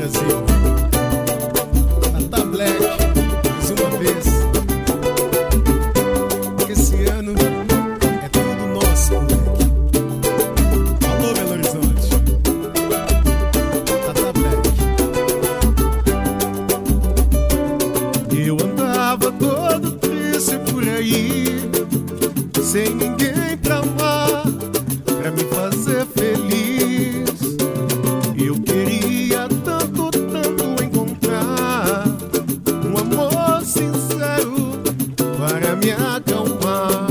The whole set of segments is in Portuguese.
Brasil. Tata Black, mais uma vez. Esse ano é tudo nosso, moleque. Alô, Belo Horizonte. Tata Black. Eu andava todo triste por aí, sem ninguém pra amar, pra me fazer feliz. Eu queria tanto, tanto encontrar um amor sincero para me acalmar.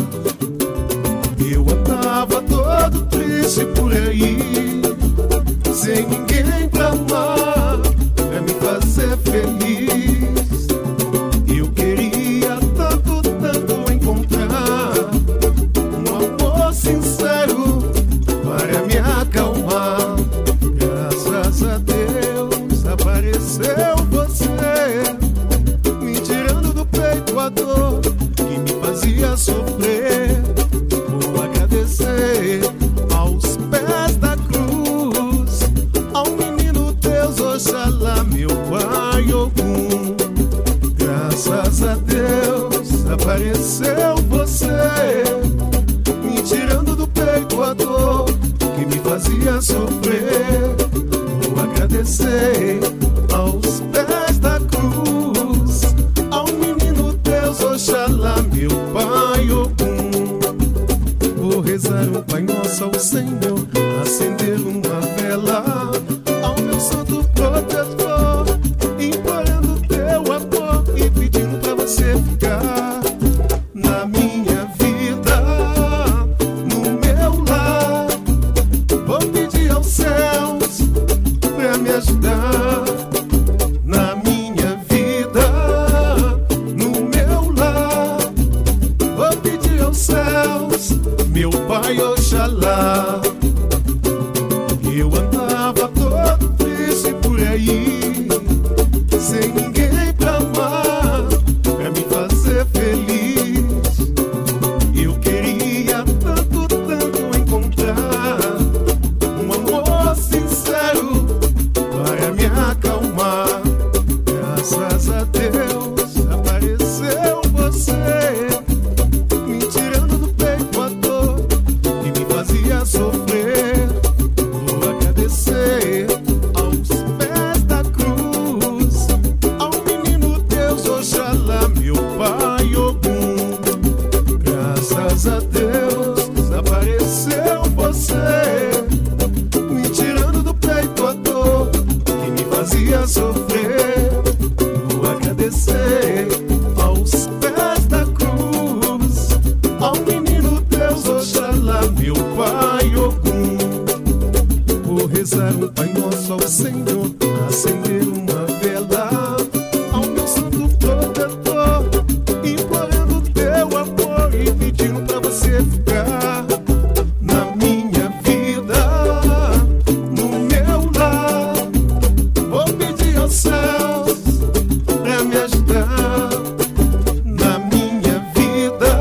Eu andava todo triste por aí, sem ninguém pra amar, pra me fazer feliz. Eu queria tanto, tanto encontrar um amor sincero para me acalmar. Graças a Deus apareceu você, me tirando do peito a dor que me fazia sofrer. Vou agradecer aos pés da cruz, ao menino Deus, Oxalá, meu pai Ogum. Graças a Deus apareceu você, me tirando do peito a dor que me fazia sofrer. Vou agradecer aos pés da cruz, ao menino Deus, Oxalá, meu pai Ogum. Vou rezar um Pai Nosso ao Senhor, acender uma vela ao meu santo protetor, implorando teu amor e pedindo pra você ficar na minha vida, no meu lar. Vou pedir aos céus pra me ajudar na minha vida, no meu lar. Vou pedir aos céus, meu Pai Oxalá. Eu andava todo triste por aí, sem ninguém pra amar, pra me fazer feliz. Eu queria tanto, tanto encontrar um amor sincero para me acalmar. Graças a Deus apareceu você, me tirando do peito a dor que me fazia sofrer. Vou agradecer aos pés da cruz, ao menino Deus, Oxalá, meu pai Ogum. Graças a Deus apareceu você, me tirando do peito a dor que me fazia sofrer. Vou agradecer aos pés da cruz, ao menino Deus, Oxalá, meu pai Ogum. Vou rezar um Pai Nosso ao Senhor, acender uma vela ao meu santo protetor, implorando teu amor e pedindo pra você ficar na minha vida, no meu lar. Vou pedir aos céus pra me ajudar na minha vida,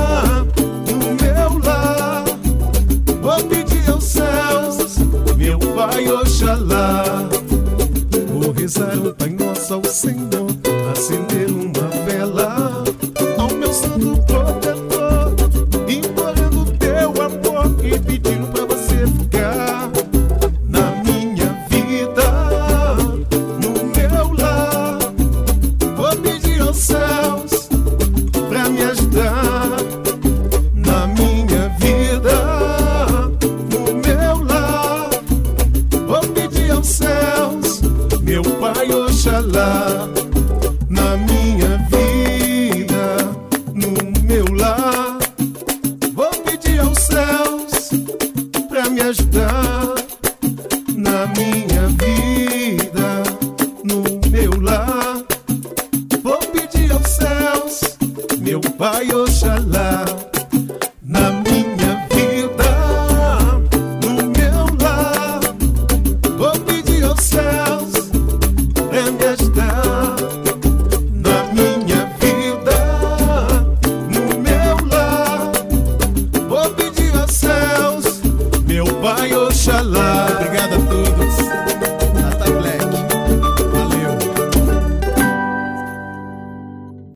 no meu lar. Vou pedir aos céus, meu Pai Oxalá. Vou rezar um Pai Nosso ao Senhor, acender uma vela ao meu santo protetor, implorando teu amor e pedindo pra você ficar na minha vida, no meu lar. Vou pedir aos céus pra me ajudar na minha vida, no meu lar. Vou pedir aos céus, meu Pai Oxalá, na minha vida, no meu lar. Vou pedir aos céus pra me ajudar na minha